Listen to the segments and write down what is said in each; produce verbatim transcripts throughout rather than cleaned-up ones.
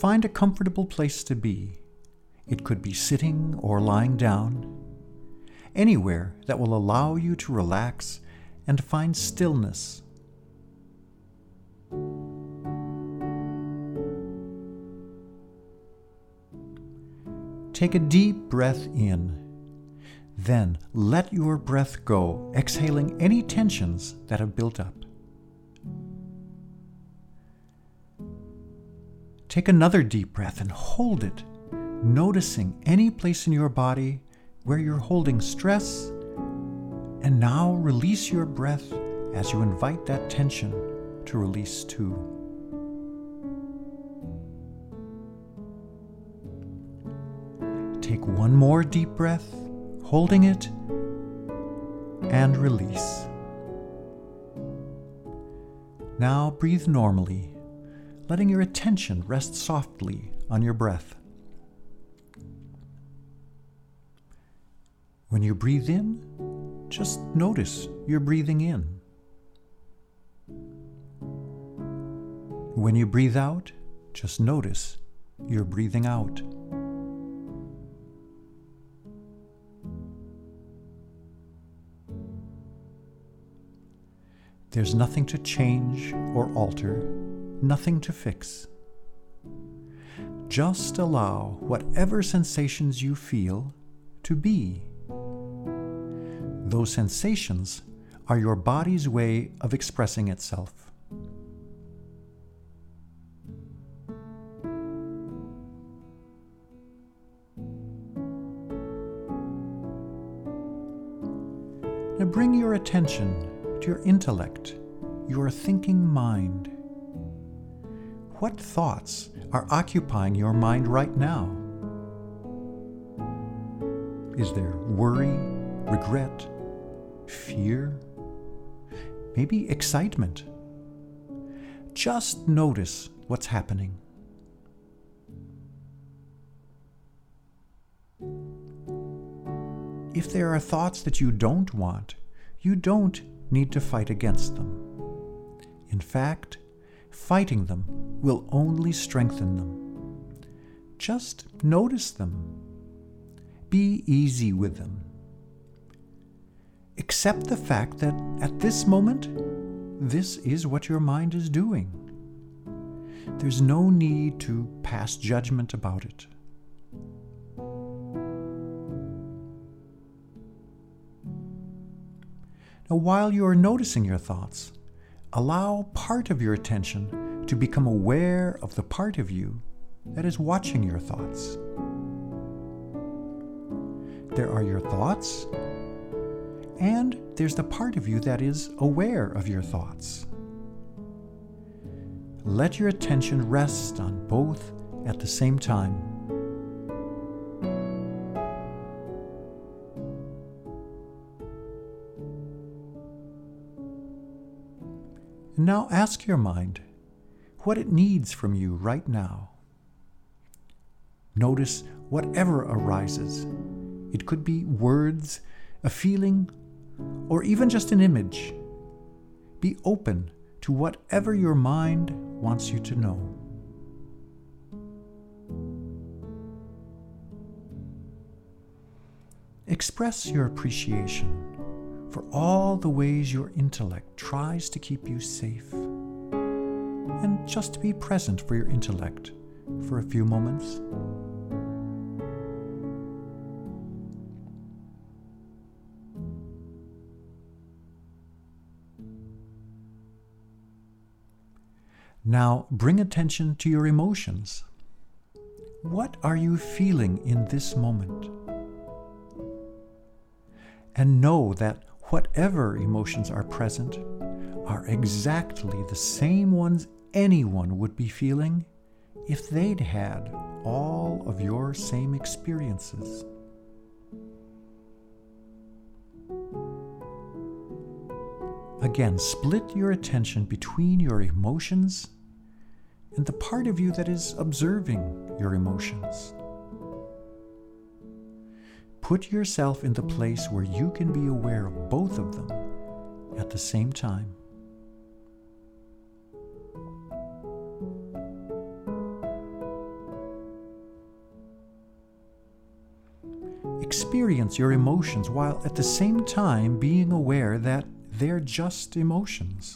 find a comfortable place to be. It could be sitting or lying down, anywhere that will allow you to relax and find stillness. Take a deep breath in. Then let your breath go, exhaling any tensions that have built up. Take another deep breath and hold it, noticing any place in your body where you're holding stress. And now release your breath as you invite that tension to release too. Take one more deep breath, holding it, and release. Now breathe normally, letting your attention rest softly on your breath. When you breathe in, just notice you're breathing in. When you breathe out, just notice you're breathing out. There's nothing to change or alter, nothing to fix. Just allow whatever sensations you feel to be. Those sensations are your body's way of expressing itself. Now bring your attention to your intellect, your thinking mind. What thoughts are occupying your mind right now? Is there worry, regret, fear, maybe excitement? Just notice what's happening. If there are thoughts that you don't want, you don't need to fight against them. In fact, fighting them will only strengthen them. Just notice them. Be easy with them. Accept the fact that at this moment, this is what your mind is doing. There's no need to pass judgment about it. Now, while you are noticing your thoughts, allow part of your attention to become aware of the part of you that is watching your thoughts. There are your thoughts, and there's the part of you that is aware of your thoughts. Let your attention rest on both at the same time. And now ask your mind what it needs from you right now. Notice whatever arises. It could be words, a feeling, or even just an image. Be open to whatever your mind wants you to know. Express your appreciation for all the ways your intellect tries to keep you safe, and just be present for your intellect for a few moments. Now bring attention to your emotions. What are you feeling in this moment? And know that whatever emotions are present are exactly the same ones anyone would be feeling if they'd had all of your same experiences. Again, split your attention between your emotions and the part of you that is observing your emotions. Put yourself in the place where you can be aware of both of them at the same time. experience your emotions while at the same time being aware that they're just emotions.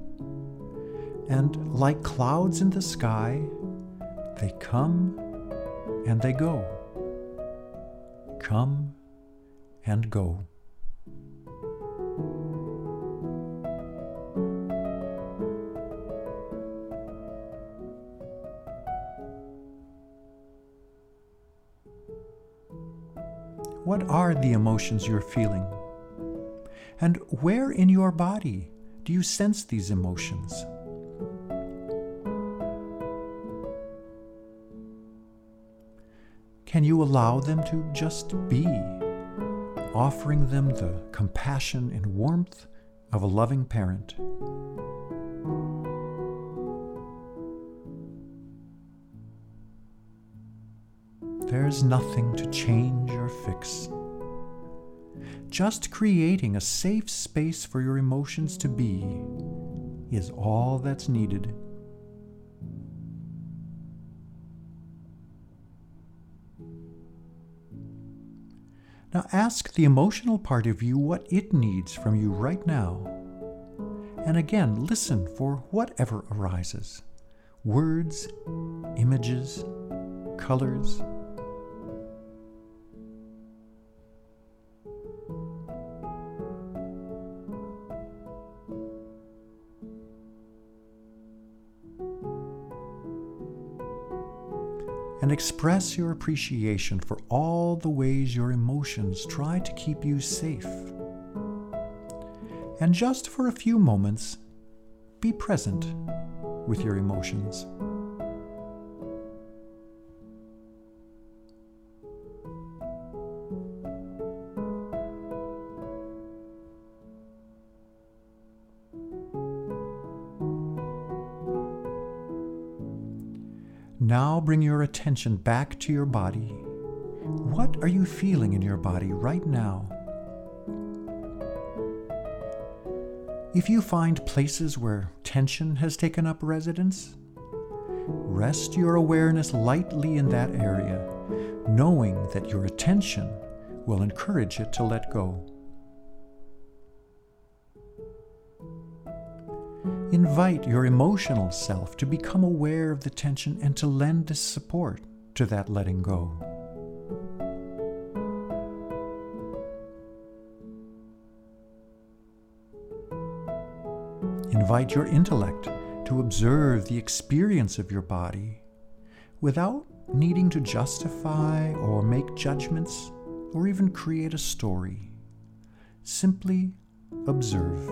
And like clouds in the sky, they come and they go. Come and go. What are the emotions you're feeling? And where in your body do you sense these emotions? Can you allow them to just be, offering them the compassion and warmth of a loving parent? There's nothing to change or fix. Just creating a safe space for your emotions to be is all that's needed. Now ask the emotional part of you what it needs from you right now. And again, listen for whatever arises. Words, images, colors. And express your appreciation for all the ways your emotions try to keep you safe. And just for a few moments, be present with your emotions. Now bring your attention back to your body. What are you feeling in your body right now? If you find places where tension has taken up residence, rest your awareness lightly in that area, knowing that your attention will encourage it to let go. Invite your emotional self to become aware of the tension and to lend this support to that letting go. Invite your intellect to observe the experience of your body without needing to justify or make judgments or even create a story. Simply observe.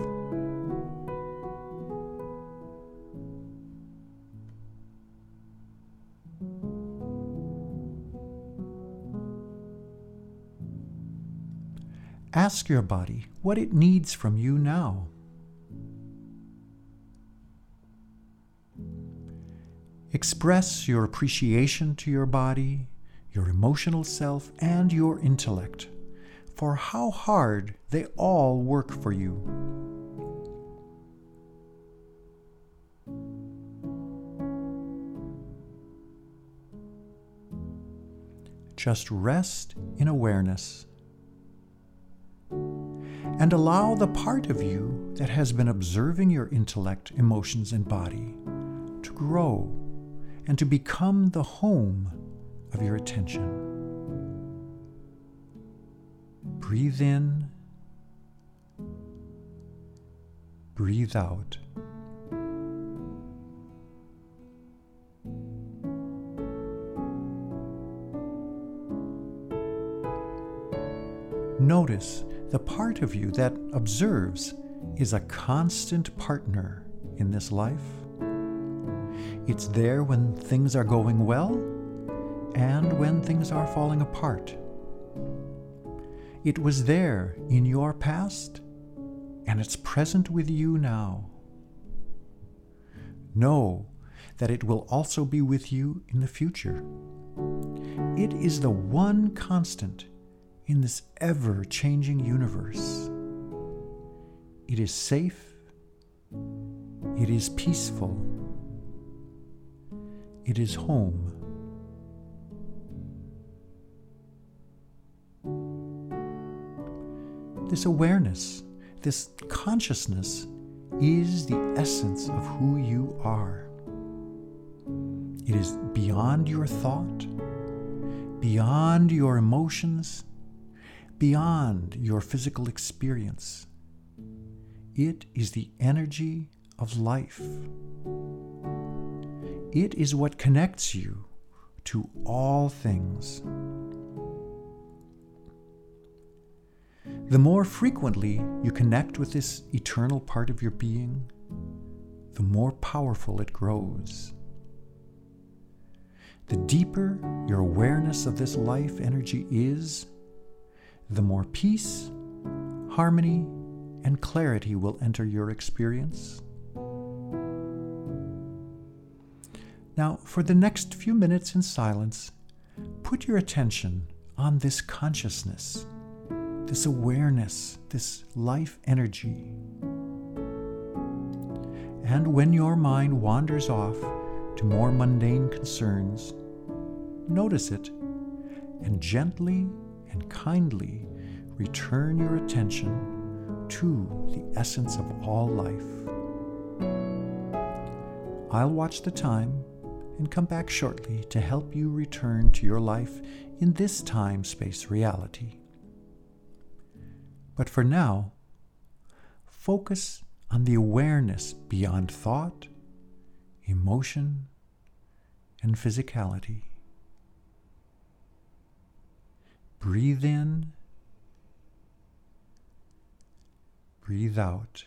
Ask your body what it needs from you now. Express your appreciation to your body, your emotional self, and your intellect for how hard they all work for you. Just rest in awareness. And allow the part of you that has been observing your intellect, emotions, and body to grow and to become the home of your attention. Breathe in, breathe out. Notice the part of you that observes is a constant partner in this life. It's there when things are going well and when things are falling apart. It was there in your past and it's present with you now. Know that it will also be with you in the future. It is the one constant in this ever-changing universe. It is safe. It is peaceful. It is home. This awareness, this consciousness, is the essence of who you are. It is beyond your thought, beyond your emotions, beyond your physical experience. It is the energy of life. It is what connects you to all things. The more frequently you connect with this eternal part of your being, the more powerful it grows. The deeper your awareness of this life energy is, the more peace, harmony, and clarity will enter your experience. Now, for the next few minutes in silence, put your attention on this consciousness, this awareness, this life energy. And when your mind wanders off to more mundane concerns, notice it and gently and kindly return your attention to the essence of all life. I'll watch the time and come back shortly to help you return to your life in this time-space reality. But for now, focus on the awareness beyond thought, emotion, and physicality. Breathe in, breathe out.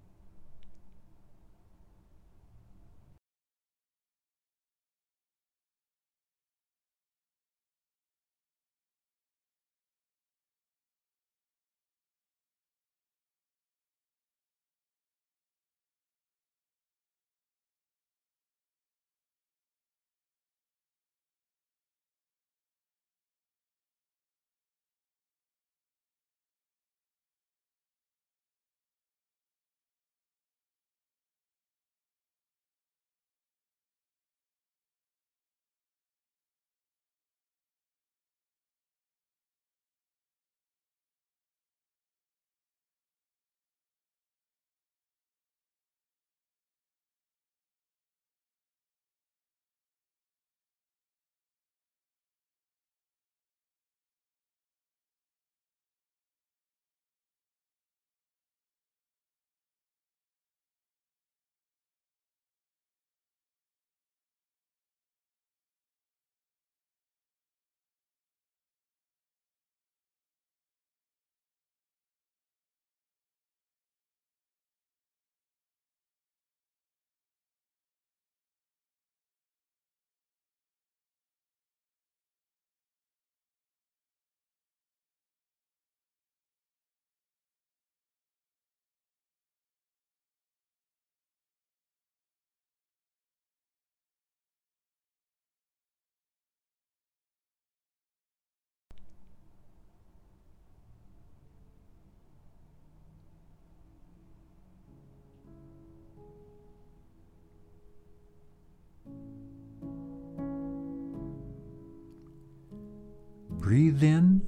Breathe in,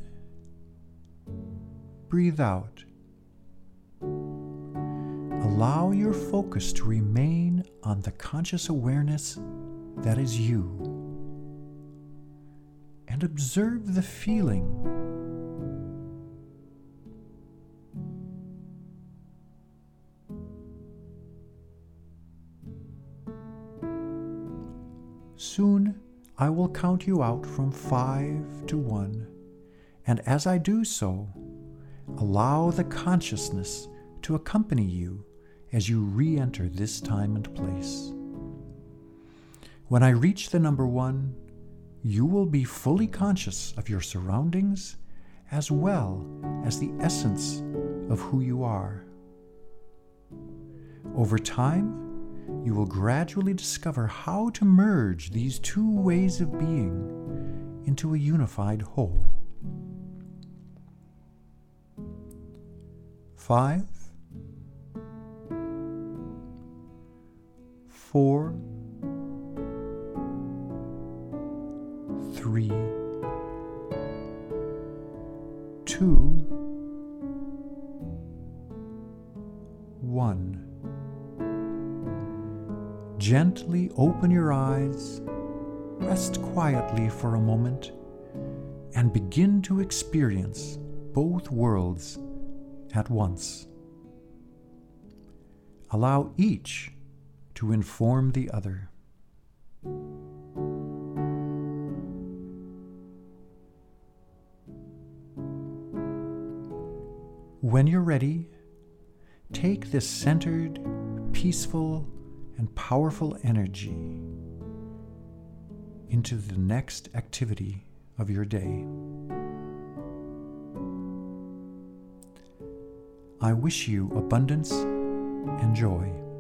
breathe out. Allow your focus to remain on the conscious awareness that is you, and observe the feeling. Soon, I will count you out from five to one, and as I do so, allow the consciousness to accompany you as you re-enter this time and place. When I reach the number one, you will be fully conscious of your surroundings as well as the essence of who you are. Over time, you will gradually discover how to merge these two ways of being into a unified whole. Five, four, three, two, one. Gently open your eyes, rest quietly for a moment, and begin to experience both worlds at once. Allow each to inform the other. When you're ready, take this centered, peaceful, and powerful energy into the next activity of your day. I wish you abundance and joy.